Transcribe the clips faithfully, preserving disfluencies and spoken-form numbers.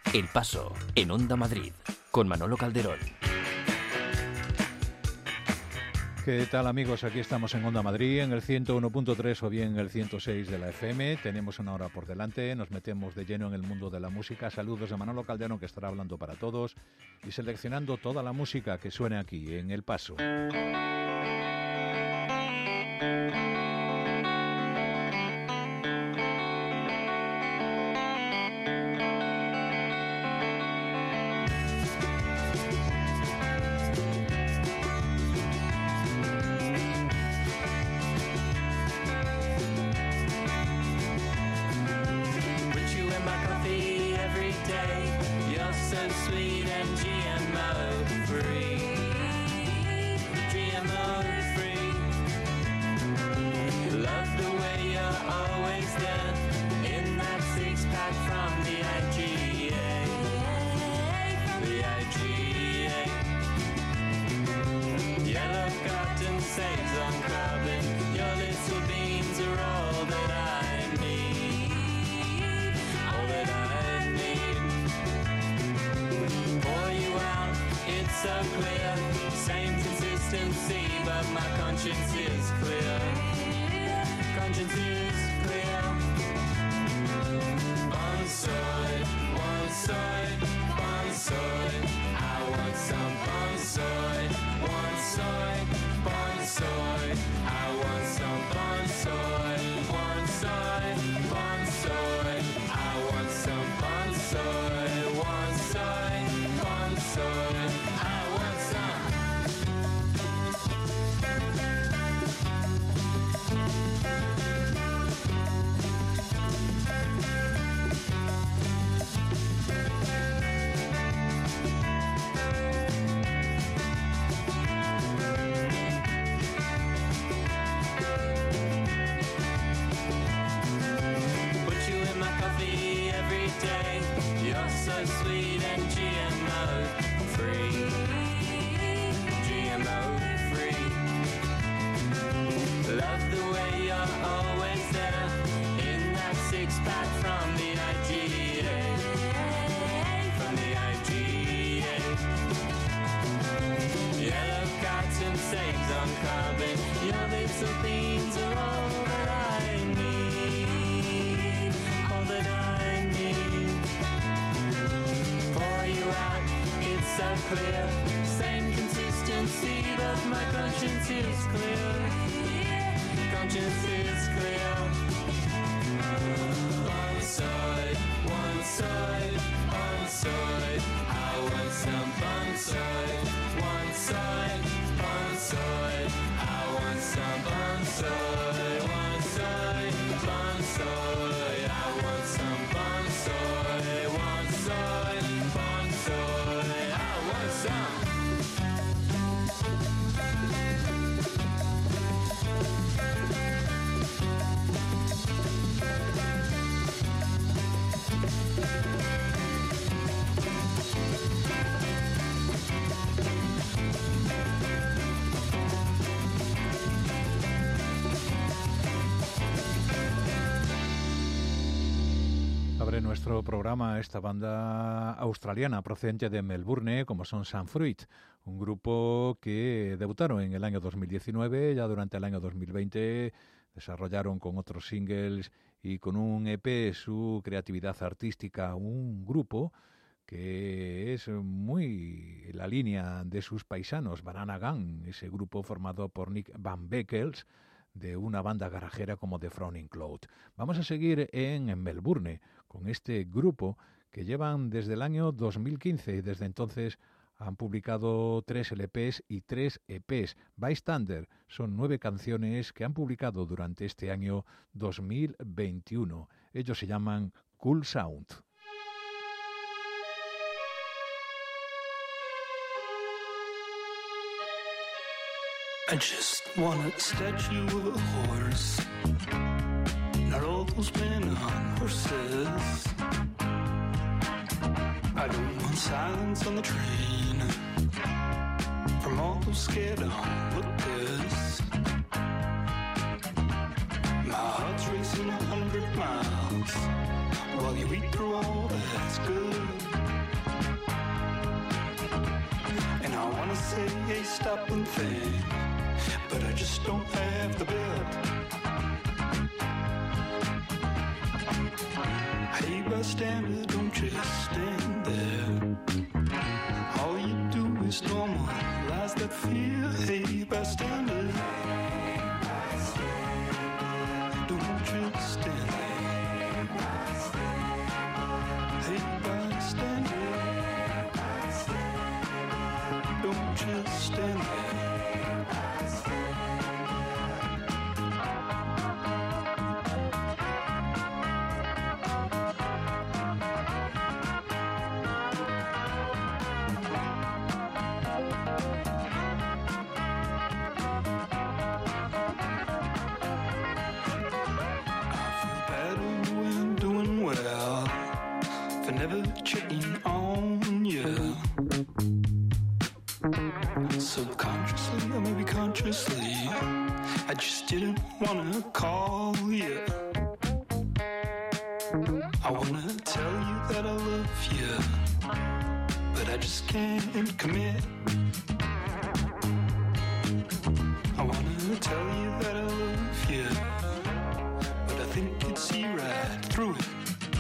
El Paso, en Onda Madrid, con Manolo Calderón. ¿Qué tal, amigos? Aquí estamos en Onda Madrid, en el ciento uno punto tres o bien en el ciento seis de la F M. Tenemos una hora por delante, nos metemos de lleno en el mundo de la música. Saludos de Manolo Calderón, que estará hablando para todos y seleccionando toda la música que suene aquí, en El Paso. Nuestro programa, esta banda australiana procedente de Melbourne, como son Sunfruit, un grupo que debutaron en el año dos mil diecinueve, ya durante el año dos mil veinte desarrollaron con otros singles y con un E P su creatividad artística, un grupo que es muy la línea de sus paisanos, Banana Gang, ese grupo formado por Nick Van Beckels, de una banda garajera como The Frowning Cloud. Vamos a seguir en, en Melbourne con este grupo que llevan desde el año dos mil quince y desde entonces han publicado tres L Pes y tres E Pes. Bystander son nueve canciones que han publicado durante este año dos mil veintiuno. Ellos se llaman Cool Sound. I just want a statue of a horse, not all those men on horses. I don't want silence on the train from all those scared onlookers. My heart's racing a hundred miles while you eat through all that's good. wanna say, hey, stop and think, but I just don't have the bit. Hey, bystander, don't just stand there. All you do is normalize that fear. Hey, bystander, don't just stand there. Hey, bystander, don't just stand there. Never checking on you. Subconsciously or maybe consciously, I just didn't wanna call you. I wanna tell you that I love you, but I just can't commit. I wanna tell you that I love you, but I think you'd see right through it.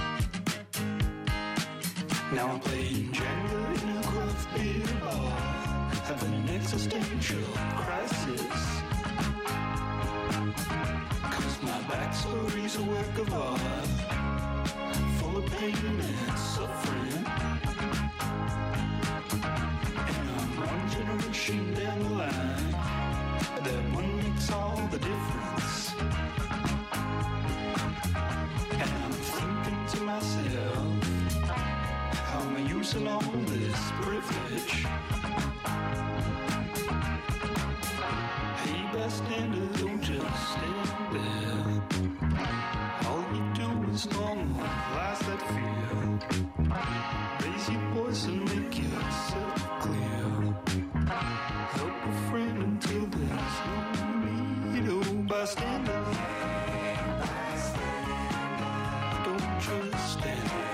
Now I'm playing Jenga in a craft beer bar, having an existential crisis. Cause my backstory's a work of art, full of pain and suffering. And I'm one generation down the line, that one makes all the difference. And I'm thinking to myself, how am I using all this privilege? Hey, bystander, don't just stand there. All you do is normalize that fear. Raise your voice and make yourself clear. Help a friend until there's no need. Oh, bystander, don't just stand there.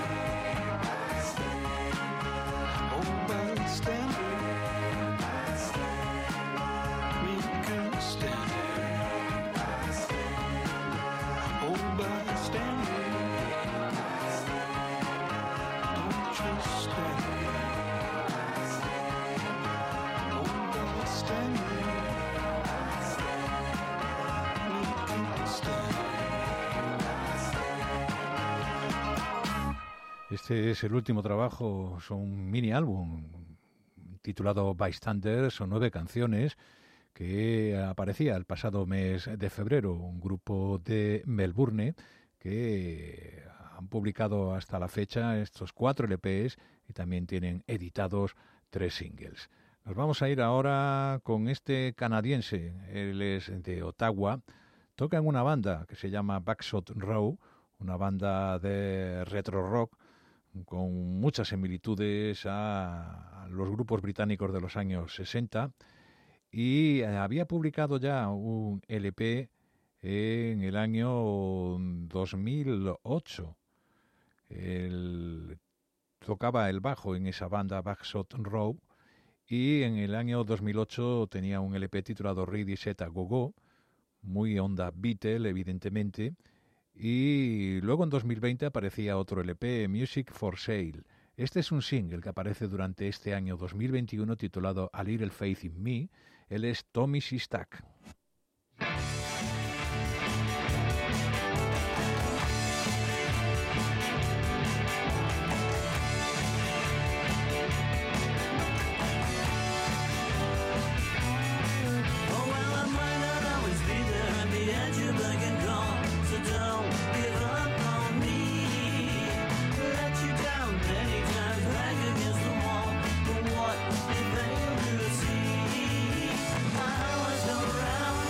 Este es el último trabajo, son un mini álbum titulado Bystander, son nueve canciones que aparecía el pasado mes de febrero, un grupo de Melbourne que han publicado hasta la fecha estos cuatro L Pes y también tienen editados tres singles. Nos vamos a ir ahora con este canadiense, él es de Ottawa, toca en una banda que se llama Backshot Row, una banda de retro rock con muchas similitudes a, a los grupos británicos de los años sesenta, y había publicado ya un L P en el año dos mil ocho. Él tocaba el bajo en esa banda Backshot Row, y en el año dos mil ocho tenía un L P titulado Ready Set a Go Go, muy onda Beatle evidentemente. Y luego en dos mil veinte aparecía otro L P, Music for Sale. Este es un single que aparece durante este año dos mil veintiuno titulado A Little Faith in Me. Él es Tommy Sistak. Around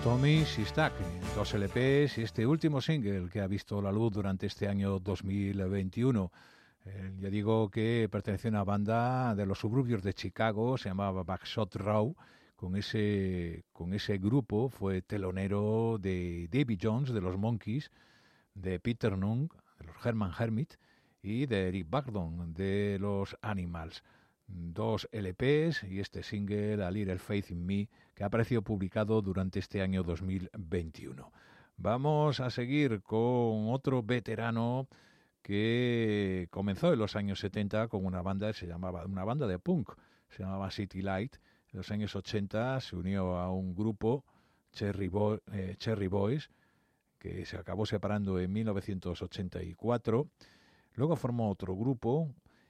Tommy Sistak, dos L Pes y este último single que ha visto la luz durante este año dos mil veintiuno. Eh, ya digo que pertenecía a una banda de los suburbios de Chicago, se llamaba Backshot Row. Con ese, con ese grupo fue telonero de Davy Jones, de los Monkees, de Peter Nunn, de los Herman Hermit, y de Eric Burdon, de los Animals. Dos L Pes y este single, A Little Faith in Me, que ha aparecido publicado durante este año dos mil veintiuno. Vamos a seguir con otro veterano que comenzó en los años setenta con una banda, se llamaba, una banda de punk, se llamaba City Light. En los años ochenta se unió a un grupo, Cherry, Boy, eh, Cherry Boys, que se acabó separando en mil novecientos ochenta y cuatro. Luego formó otro grupo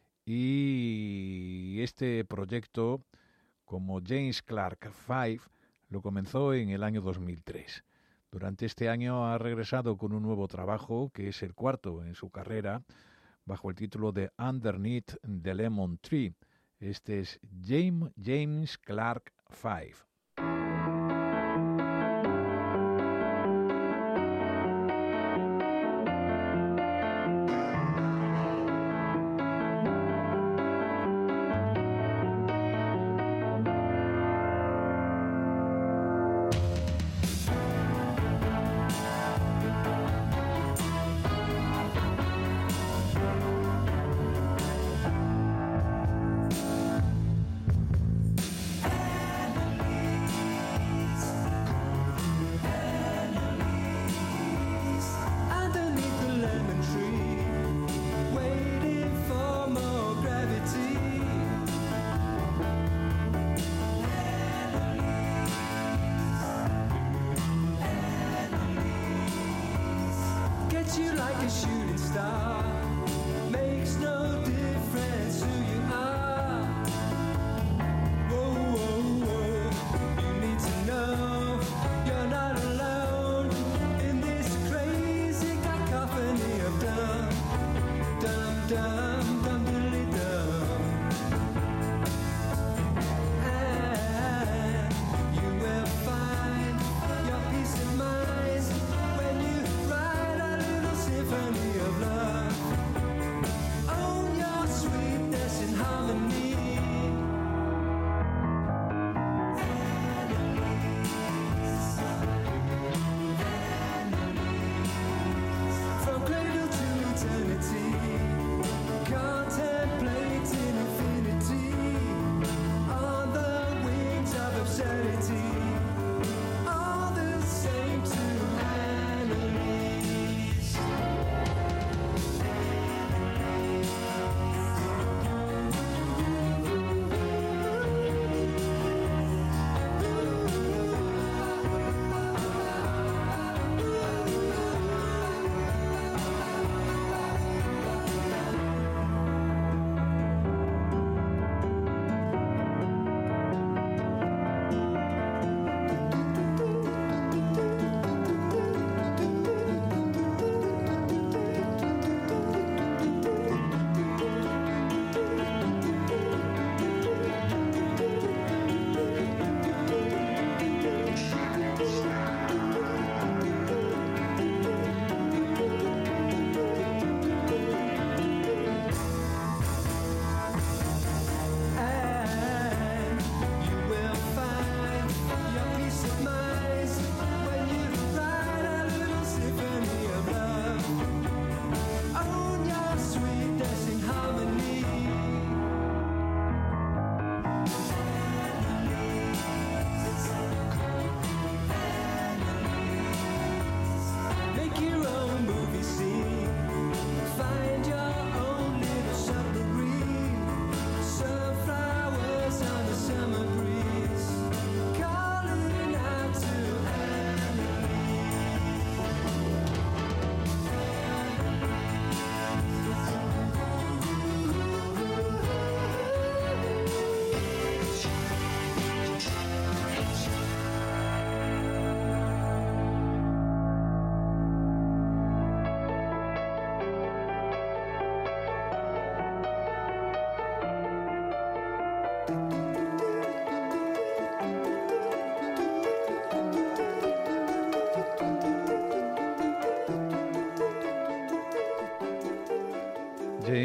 y este proyecto, como James Clark Five, lo comenzó en el año dos mil tres. Durante este año ha regresado con un nuevo trabajo, que es el cuarto en su carrera, bajo el título de Underneath the Lemon Tree. Este es James, James Clark Five. Of love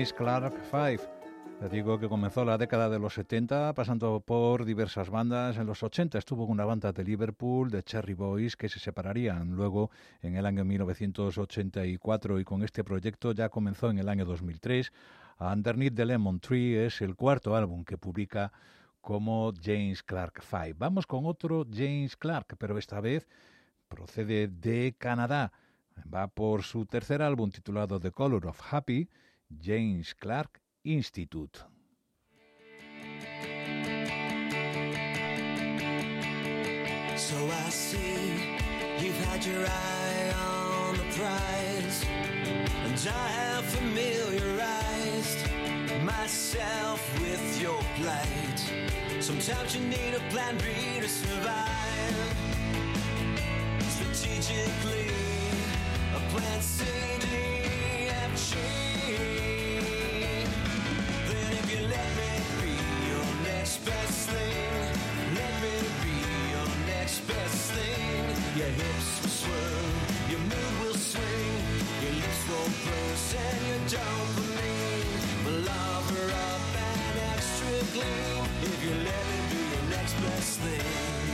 James Clark Five. Te digo que comenzó la década de los setenta, pasando por diversas bandas. En los ochenta estuvo en una banda de Liverpool, de Cherry Boys, que se separarían luego en el año mil novecientos ochenta y cuatro, y con este proyecto ya comenzó en el año dos mil tres. Underneath the Lemon Tree es el cuarto álbum que publica como James Clark Five. Vamos con otro James Clark, pero esta vez procede de Canadá. Va por su tercer álbum titulado The Color of Happy, James Clark Institute. So I see you've had your eye on the prize, and I have familiarized myself with your plight. Sometimes you need a plan B to survive. Strategically, a plan C, D, F, G. Then if you let me be your next best thing, let me be your next best thing. Your hips will swirl, your mood will swing, your lips will burst and your dopamine will lover up an extra gleam. If you let me be your next best thing.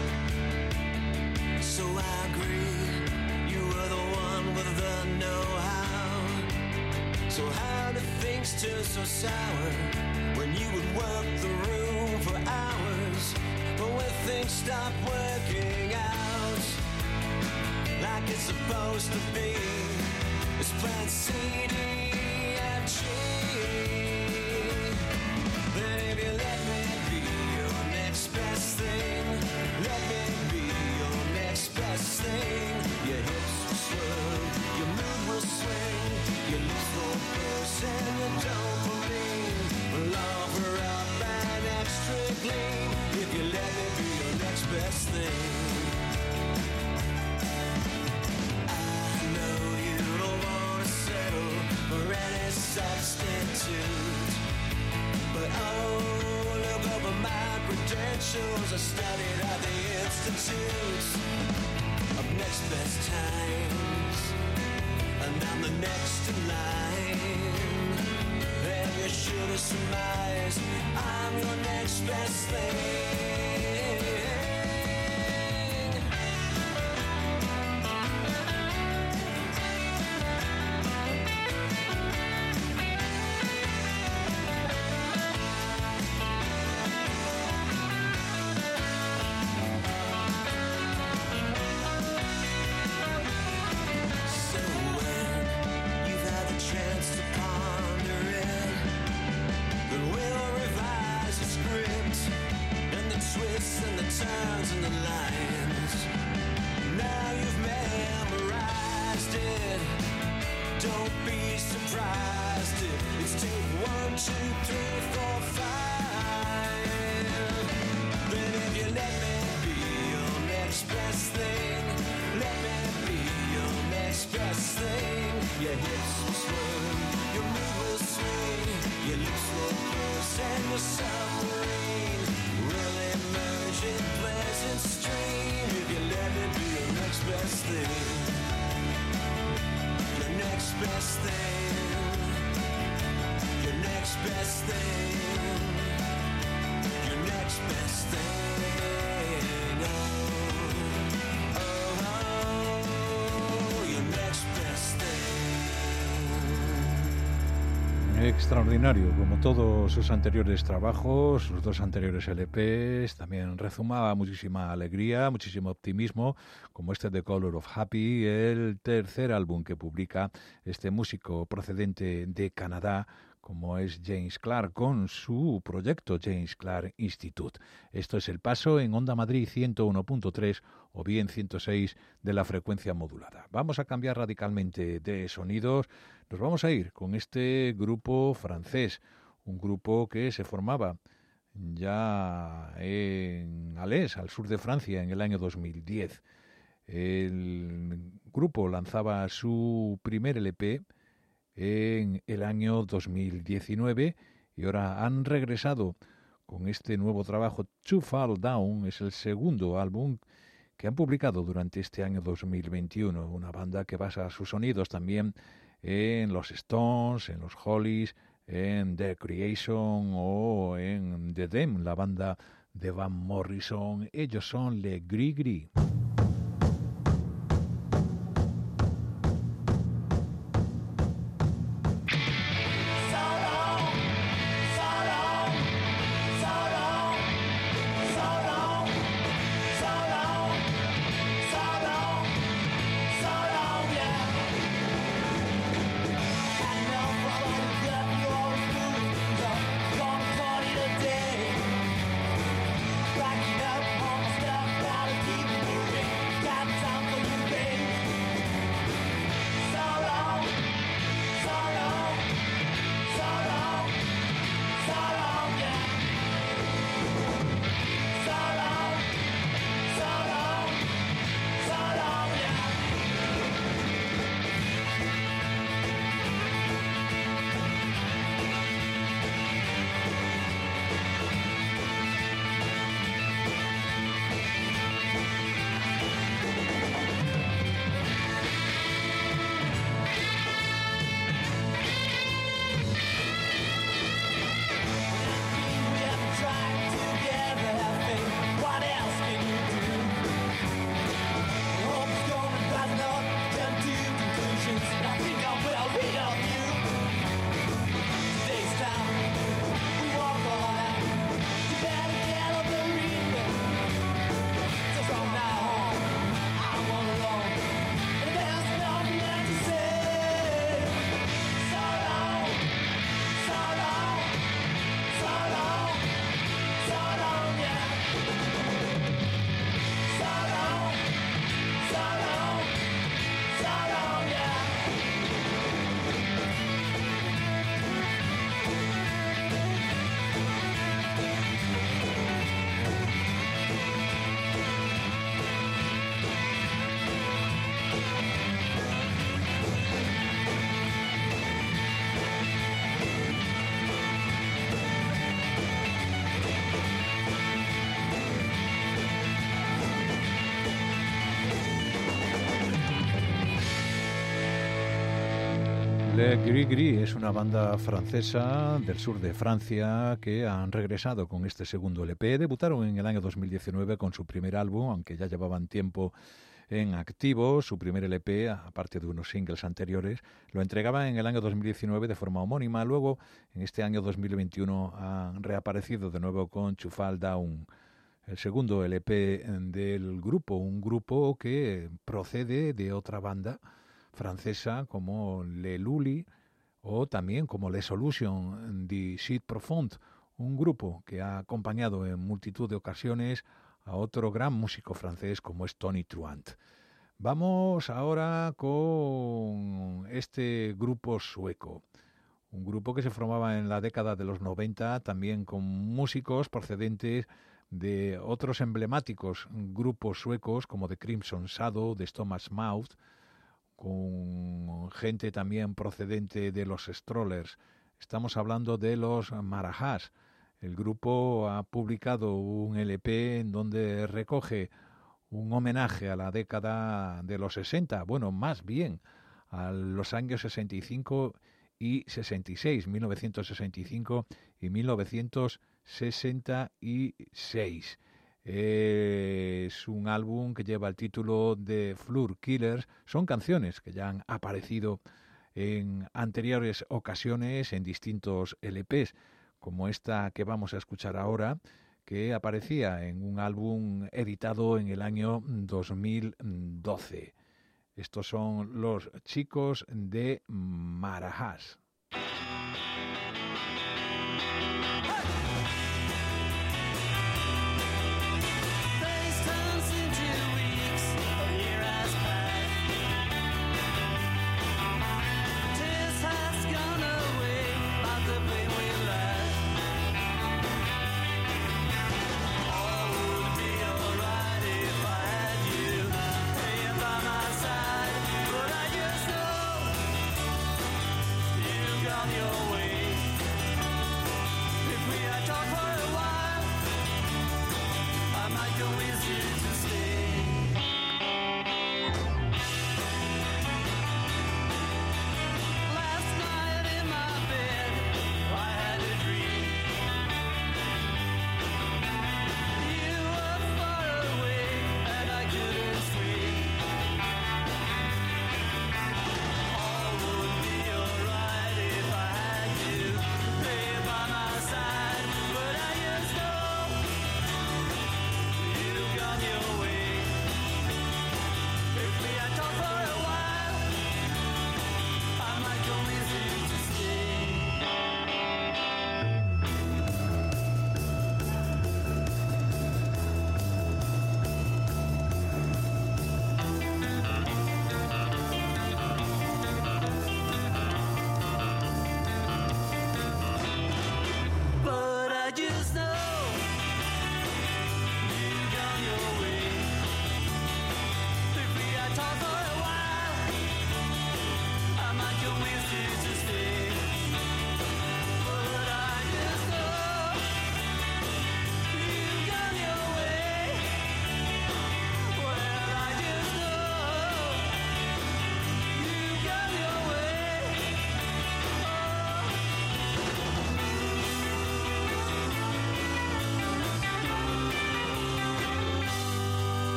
So I agree, you were the one with the know-how. So how do things turn so sour when you would work the room for hours, but when things stop working out like it's supposed to be, it's plan C, D, F, G. Then if you let me be your next best thing, let me be your next best thing. Your hips will swirl, your mood will swing, your lips will burst and your dopamine will offer up an extra gleam. If you let me be your next best thing. I know you don't want to settle for any substitute, but oh, look over my credentials. I studied at the Institute of Next Best Times, and I'm the next in line. And you should have surmised I'm your next best thing. And the turns and the lines. Now you've memorized it. Don't be surprised if it's take one, two, three, four, five. Then if you let me be your next best thing, let me be your next best thing. Your hips will swirl, your mood will swing, your lips will burst and your submarine will emerge in pleasant stream. If you let me be your next best thing, your next best thing, your next best thing, your next best thing. Oh, oh, oh, your next best thing. Extraordinario, como todos sus anteriores trabajos, sus dos anteriores L Pes, también rezumaba muchísima alegría, muchísimo optimismo, como este The Color of Happy, el tercer álbum que publica este músico procedente de Canadá, como es James Clark, con su proyecto James Clark Institute. Esto es El Paso en Onda Madrid ciento uno punto tres o bien ciento seis de la frecuencia modulada. Vamos a cambiar radicalmente de sonidos. Nos vamos a ir con este grupo francés, un grupo que se formaba ya en Alès, al sur de Francia, en el año dos mil diez. El grupo lanzaba su primer L P en el año dos mil diecinueve y ahora han regresado con este nuevo trabajo. Too Far Down es el segundo álbum que han publicado durante este año dos mil veintiuno, una banda que basa sus sonidos también en los Stones, en los Hollies, en The Creation o en The Them, la banda de Van Morrison. Ellos son Les Gris Gris. Les Gris Gris es una banda francesa del sur de Francia que han regresado con este segundo L P. Debutaron en el año dos mil diecinueve con su primer álbum, aunque ya llevaban tiempo en activo. Su primer L P, aparte de unos singles anteriores, lo entregaban en el año dos mil diecinueve de forma homónima. Luego, en este año dos mil veintiuno, han reaparecido de nuevo con To Fall Down, el segundo L P del grupo, un grupo que procede de otra banda francesa como Le Lully o también como Les Solutions de Sud Profond, un grupo que ha acompañado en multitud de ocasiones a otro gran músico francés como es Tony Truant. Vamos ahora con este grupo sueco, un grupo que se formaba en la década de los noventa, también con músicos procedentes de otros emblemáticos grupos suecos como The Crimson Shadow, The Stomach Mouth, con gente también procedente de los Strollers. Estamos hablando de los Marahas. El grupo ha publicado un L P en donde recoge un homenaje a la década de los sesenta, bueno, más bien a los años sesenta y cinco y sesenta y seis, mil novecientos sesenta y cinco y mil novecientos sesenta y seis. Es un álbum que lleva el título de Floor Killers. Son canciones que ya han aparecido en anteriores ocasiones en distintos L Pes, como esta que vamos a escuchar ahora, que aparecía en un álbum editado en el año dos mil doce. Estos son los chicos de Marahas. By my side, but I just know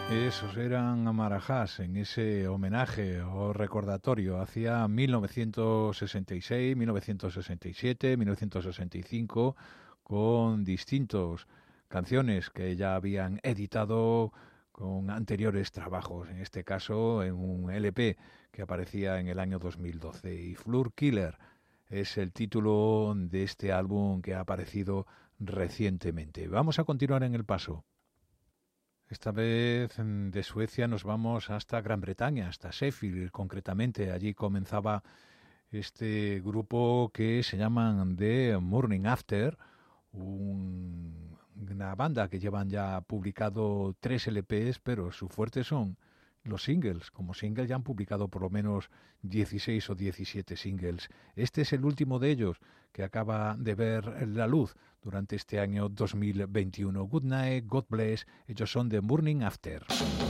Esos eran Marajás en ese homenaje o recordatorio hacia mil novecientos sesenta y seis, mil novecientos sesenta y siete, mil novecientos sesenta y cinco, con distintos canciones que ya habían editado con anteriores trabajos, en este caso en un L P que aparecía en el año dos mil doce. Y Floor Killer es el título de este álbum que ha aparecido recientemente. Vamos a continuar en el paso. Esta vez de Suecia nos vamos hasta Gran Bretaña, hasta Sheffield concretamente. Allí comenzaba este grupo que se llaman The Morning After, un, una banda que llevan ya publicado tres L Pes, pero su fuerte son los singles. Como single ya han publicado por lo menos dieciséis o diecisiete singles. Este es el último de ellos que acaba de ver la luz durante este año dos mil veintiuno. Good Night, God Bless, ellos son The Morning After.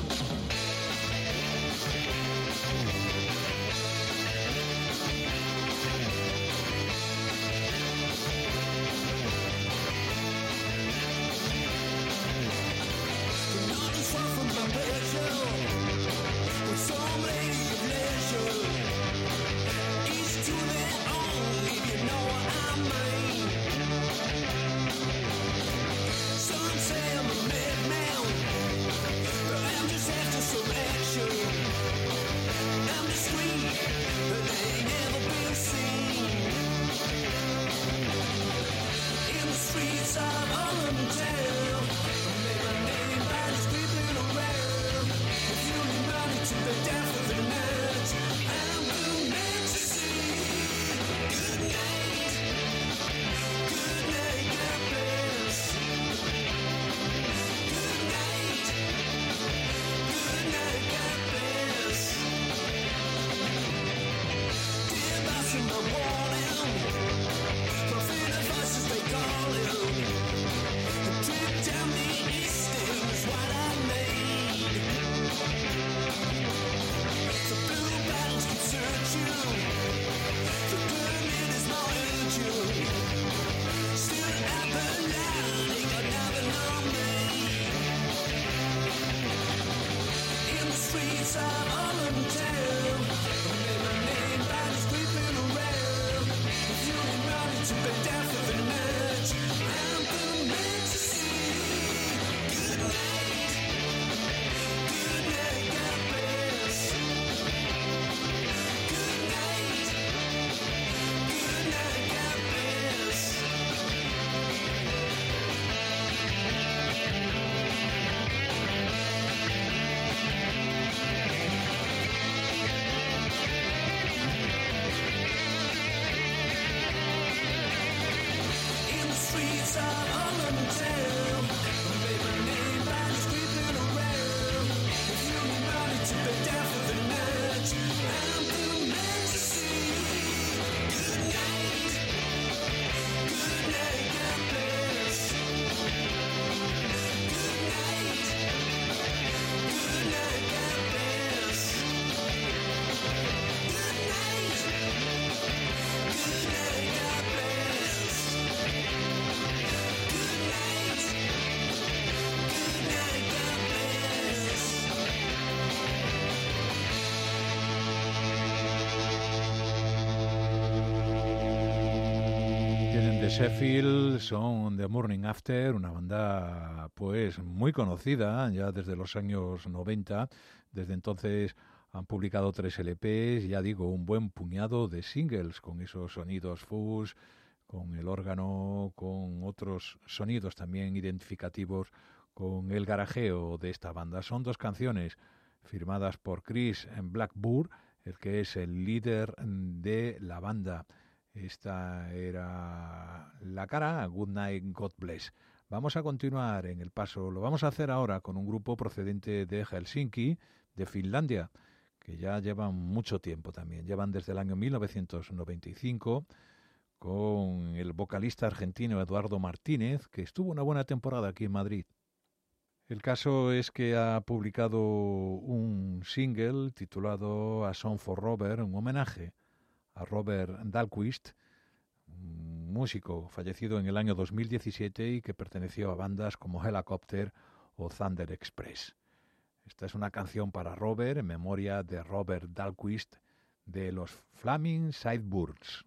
Sheffield, son The Morning After, una banda pues muy conocida ya desde los años noventa. Desde entonces han publicado tres L Pes, ya digo, un buen puñado de singles con esos sonidos fuzz, con el órgano, con otros sonidos también identificativos con el garajeo de esta banda. Son dos canciones firmadas por Chris Blackburn, el que es el líder de la banda. Esta era la cara, Good Night, God Bless. Vamos a continuar en el paso. Lo vamos a hacer ahora con un grupo procedente de Helsinki, de Finlandia, que ya llevan mucho tiempo también. Llevan desde el año mil novecientos noventa y cinco con el vocalista argentino Eduardo Martínez, que estuvo una buena temporada aquí en Madrid. El caso es que ha publicado un single titulado A Song for Robert, un homenaje a Robert Dahlquist, un músico fallecido en el año dos mil diecisiete y que perteneció a bandas como Helicopter o Thunder Express. Esta es una canción para Robert en memoria de Robert Dahlquist de los Flaming Sidebirds.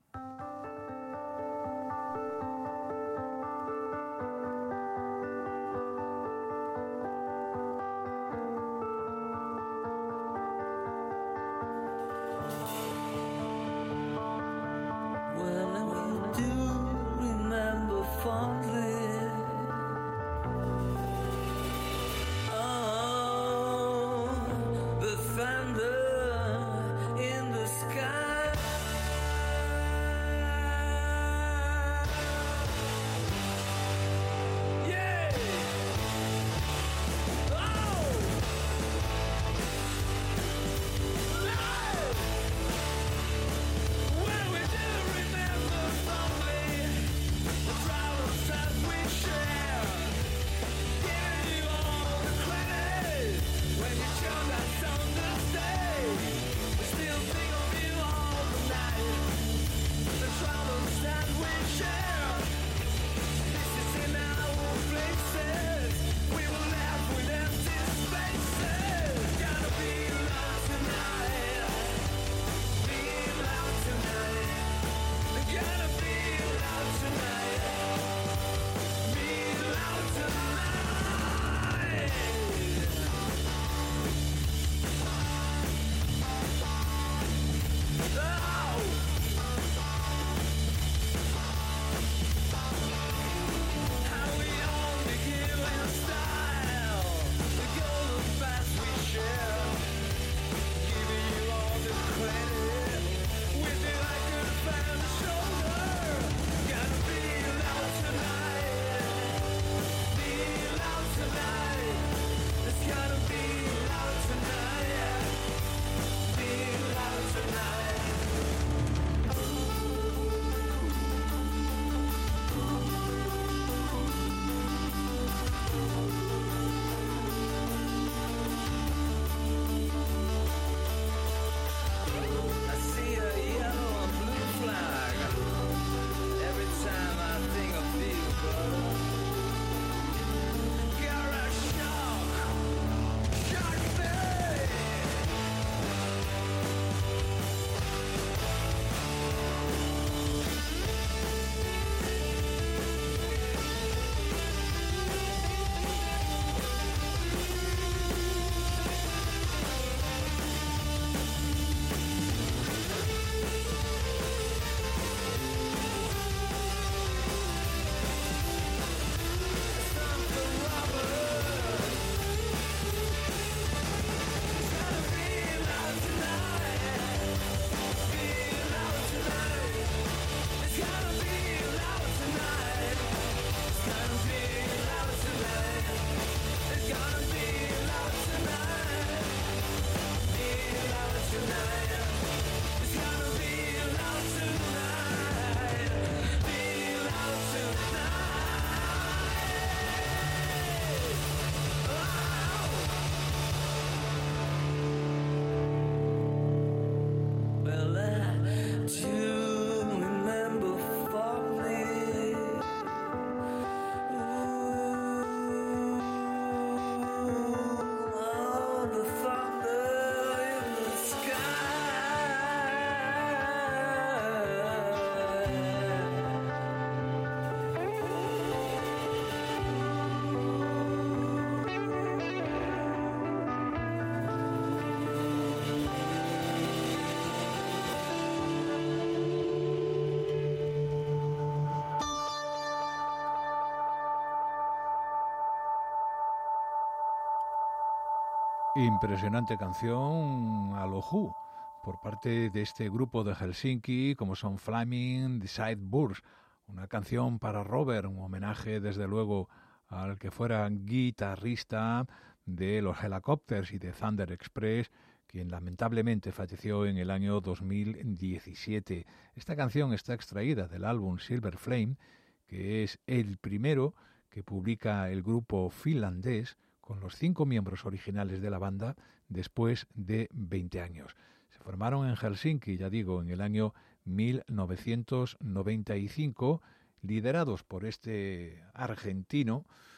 Impresionante canción a lo Who por parte de este grupo de Helsinki, como son Flaming Sidebirds. Una canción para Robert, un homenaje desde luego al que fuera guitarrista de los Helicopters y de Thunder Express, quien lamentablemente falleció en el año dos mil diecisiete. Esta canción está extraída del álbum Silver Flame, que es el primero que publica el grupo finlandés con los cinco miembros originales de la banda después de veinte años. Se formaron en Helsinki, ya digo, en el año mil novecientos noventa y cinco, liderados por este argentino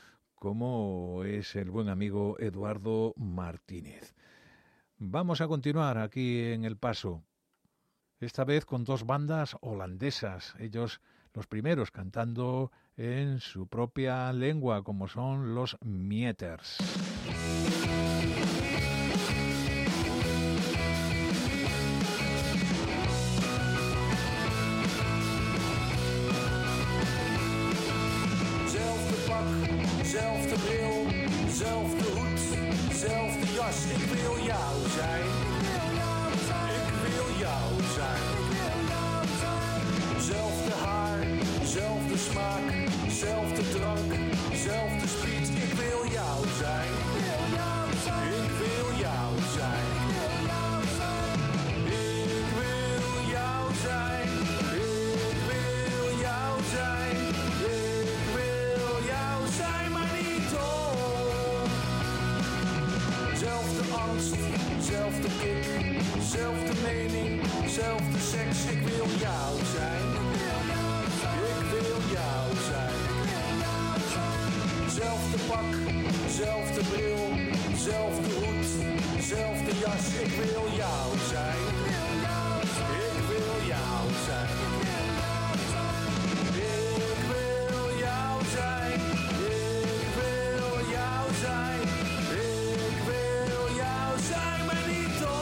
como es el buen amigo Eduardo Martínez. Vamos a continuar aquí en El Paso, esta vez con dos bandas holandesas, ellos los primeros cantando en su propia lengua, como son los Mieters. Zelfde bril, zelfde hoed, zelfde jas. Ik wil jou zijn. Ik wil jou zijn. Zelfde haar, zelfde smaak, zelfde drank, zelfde speed. Ik wil jou zijn. Ik wil jou zijn. Ik wil jou zijn. Ik wil jou zijn. Ik wil jou zijn, maar niet om. Zelfde angst, zelfde kick, zelfde mening, zelfde seks. Ik wil jou zijn. Ik wil jou zijn. Zelfde pak, zelfde bril, zelfde hoed, zelfde jas. Ik wil jou zijn. Ik wil jou zijn. Ik wil jou zijn. Ik wil jou zijn. Ik wil jou zijn, maar niet om.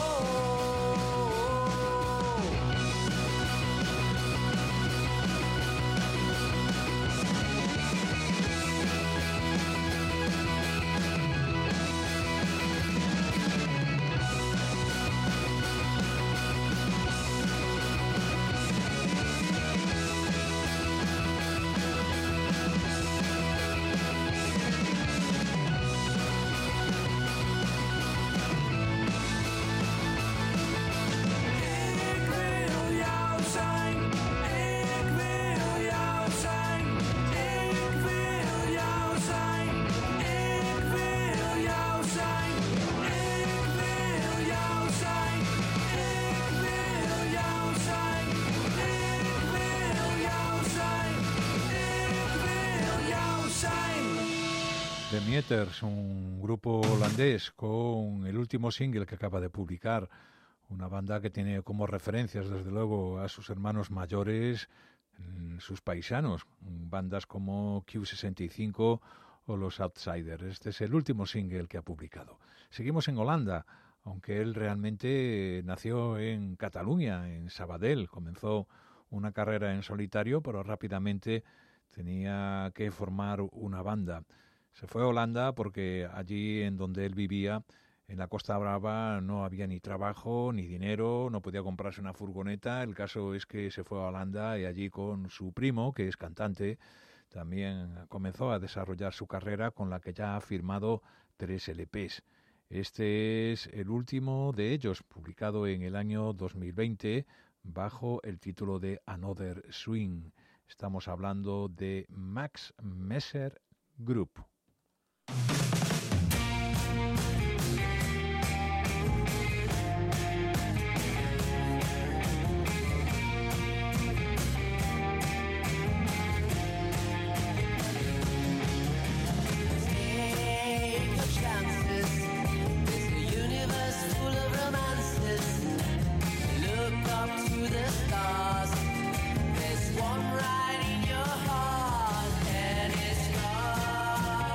The Mieters, un grupo holandés con el último single que acaba de publicar, una banda que tiene como referencias desde luego a sus hermanos mayores, sus paisanos, bandas como Q sesenta y cinco o los Outsiders. Este es el último single que ha publicado. Seguimos en Holanda, aunque él realmente nació en Cataluña, en Sabadell, comenzó una carrera en solitario, pero rápidamente tenía que formar una banda. Se fue a Holanda porque allí en donde él vivía, en la Costa Brava, no había ni trabajo ni dinero, no podía comprarse una furgoneta. El caso es que se fue a Holanda y allí con su primo, que es cantante, también comenzó a desarrollar su carrera, con la que ya ha firmado tres L Pes. Este es el último de ellos, publicado en el año dos mil veinte bajo el título de Another Swing. Estamos hablando de Max Messer Group. One right in your heart, and it's love.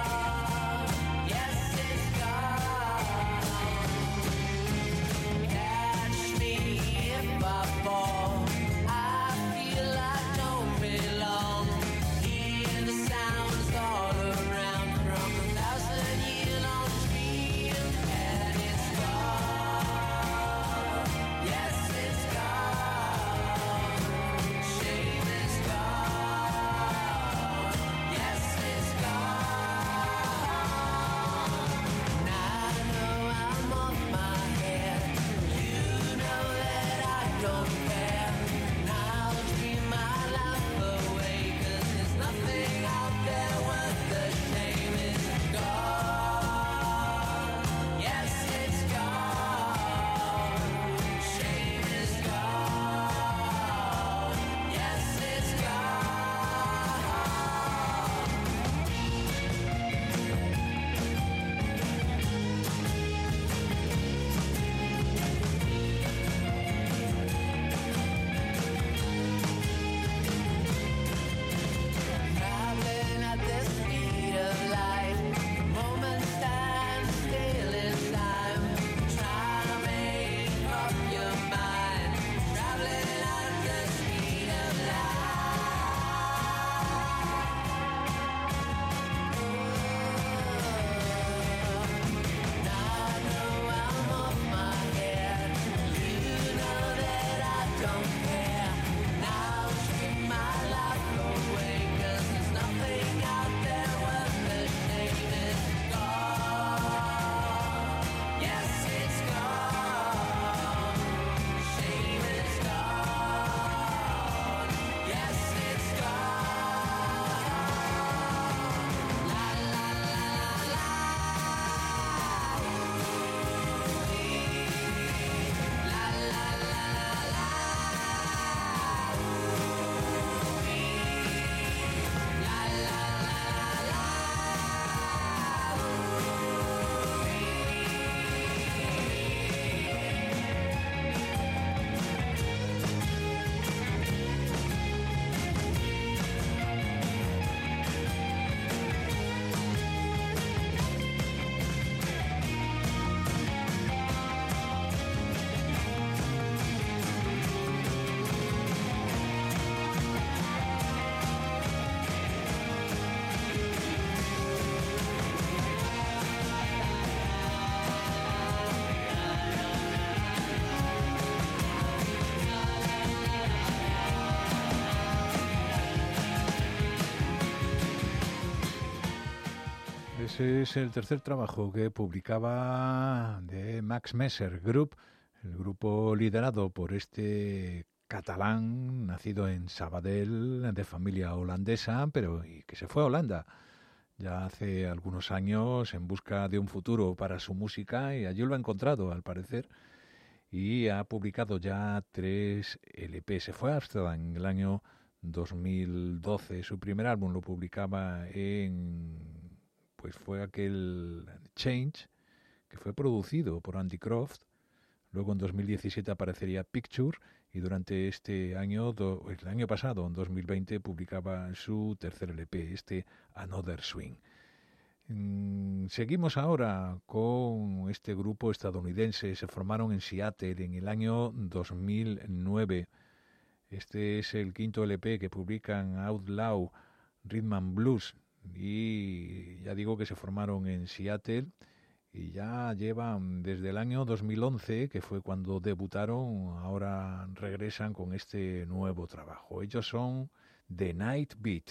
Ese es el tercer trabajo que publicaba de Max Messer Group, el grupo liderado por este catalán nacido en Sabadell, de familia holandesa, pero y que se fue a Holanda ya hace algunos años en busca de un futuro para su música, y allí lo ha encontrado al parecer, y ha publicado ya tres L P. Se fue a Ámsterdam en el año dos mil doce. Su primer álbum lo publicaba en, pues fue aquel Change, que fue producido por Andy Croft. Luego en dos mil diecisiete aparecería Picture, y durante este año, do, el año pasado, en dos mil veinte, publicaba su tercer L P, este Another Swing. Seguimos ahora con este grupo estadounidense. Se formaron en Seattle en el año dos mil nueve. Este es el quinto L P que publican, Outlaw Rhythm and Blues, y ya digo que se formaron en Seattle y ya llevan desde el año dos mil once, que fue cuando debutaron. Ahora regresan con este nuevo trabajo. Ellos son The Night Beat.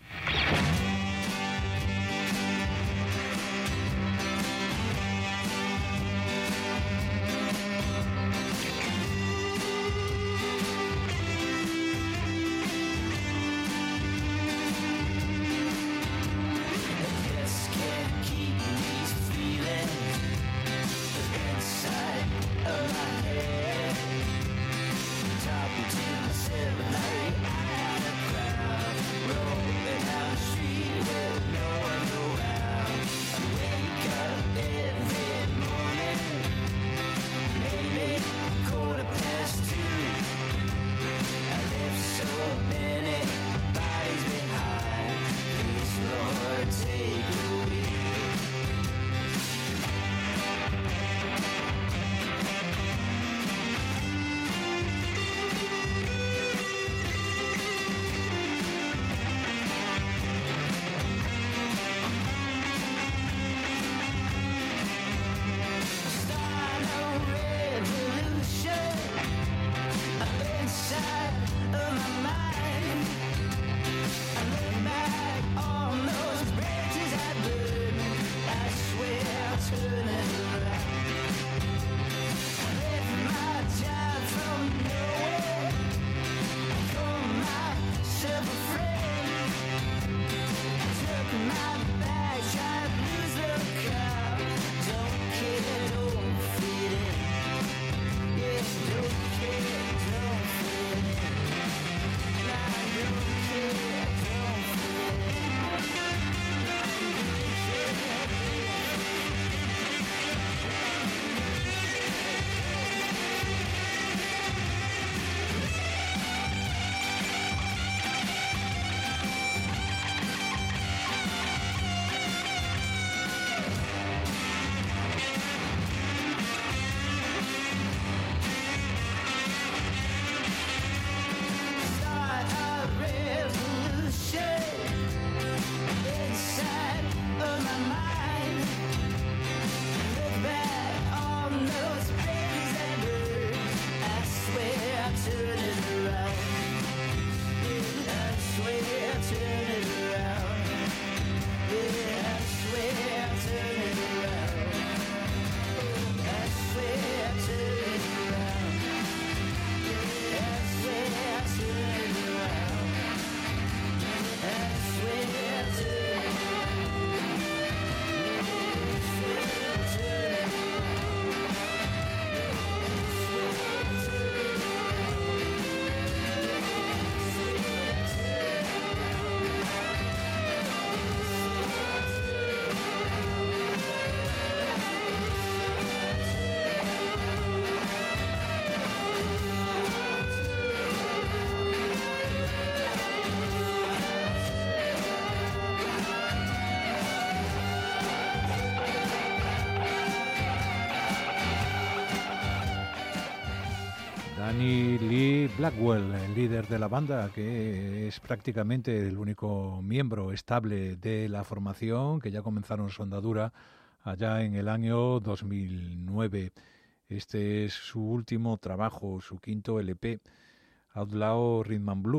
Danny Lee Blackwell, el líder de la banda, que es prácticamente el único miembro estable de la formación, que ya comenzaron su andadura allá en el año dos mil nueve. Este es su último trabajo, su quinto L P, Outlaw Rhythm and Blues,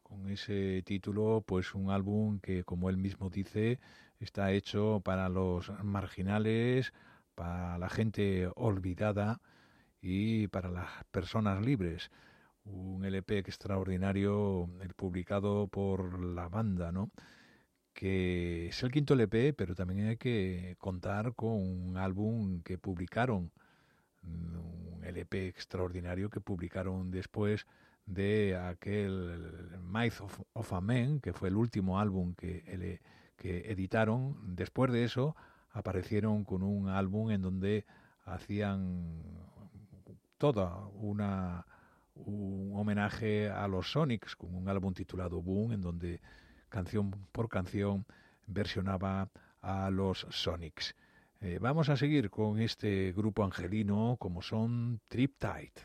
con ese título, pues un álbum que, como él mismo dice, está hecho para los marginales, para la gente olvidada y para las personas libres. Un L P extraordinario, el publicado por la banda, ¿no? Que es el quinto L P, pero también hay que contar con un álbum que publicaron, un L P extraordinario que publicaron después de aquel Myth of, of a Man, que fue el último álbum que, el, que editaron. Después de eso aparecieron con un álbum en donde hacían toda una un homenaje a los Sonics, con un álbum titulado Boom, en donde canción por canción versionaba a los Sonics. Eh, vamos a seguir con este grupo angelino como son Triptide.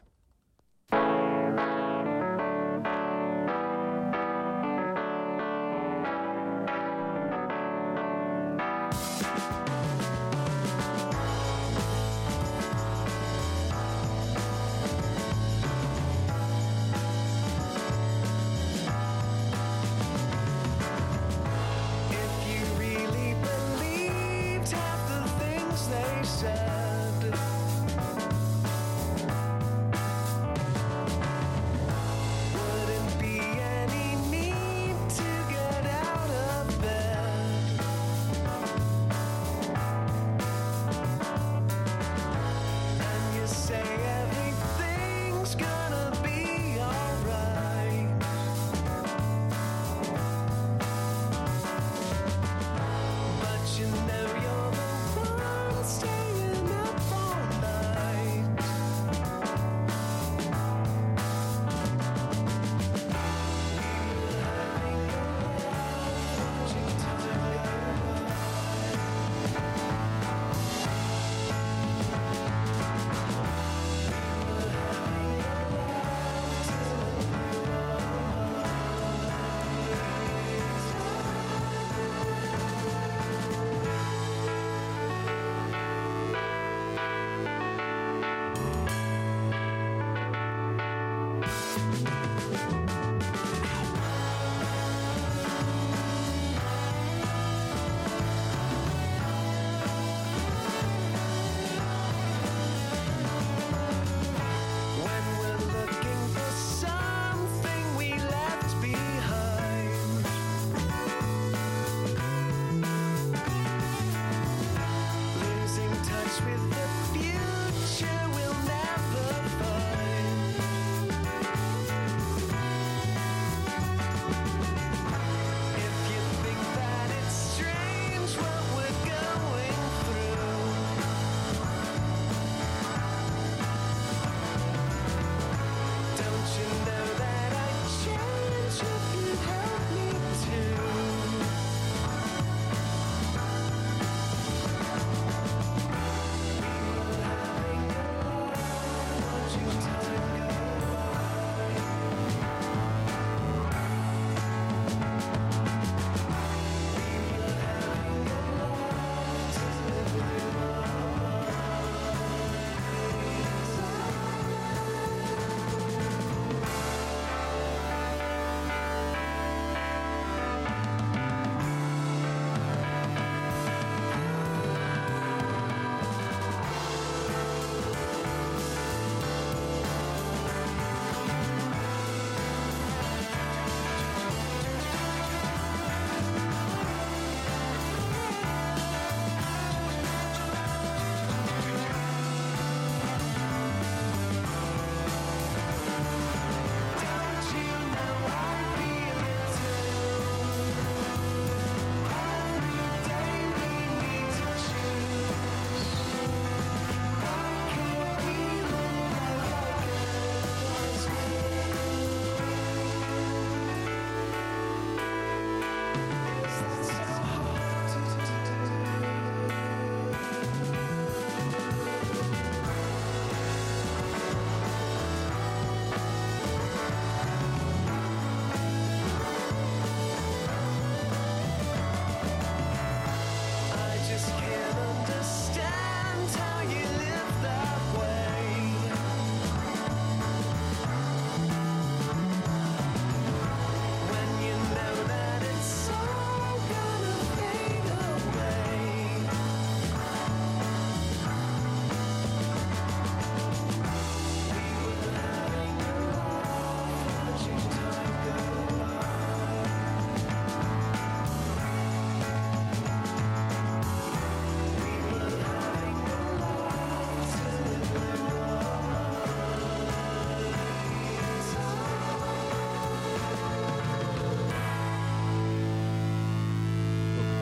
Said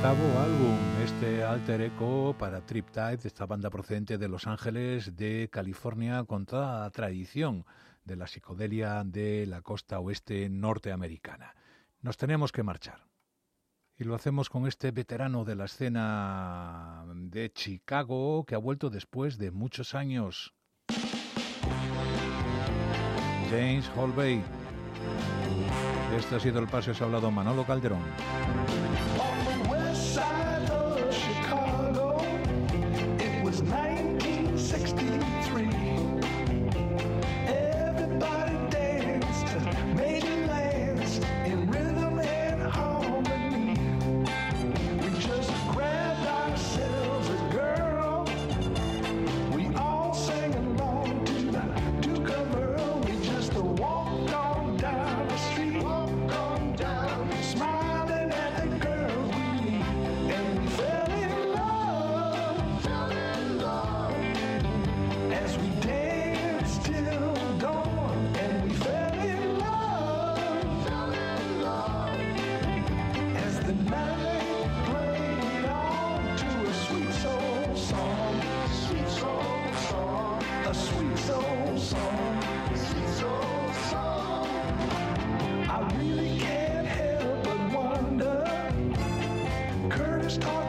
Octavo álbum, este alter eco para Triptide, esta banda procedente de Los Ángeles, de California, con toda la tradición de la psicodelia de la costa oeste norteamericana. Nos tenemos que marchar. Y lo hacemos con este veterano de la escena de Chicago que ha vuelto después de muchos años. James Holvey. Este ha sido el paso, se ha hablado Manolo Calderón. nineteen sixty-three. Everybody danced to Major Lance in rhythm and harmony. We just grabbed ourselves a girl. We all sang along to the Duke of Earl. We just walked on down the street, walked on down, smiling at the girls we meet, and we fell in love, fell in love. As we danced till dawn, and we fell in love, fell in love. As the night played on to a sweet soul song, sweet soul song, a sweet soul song, sweet soul song. I really can't help but wonder, Curtis talking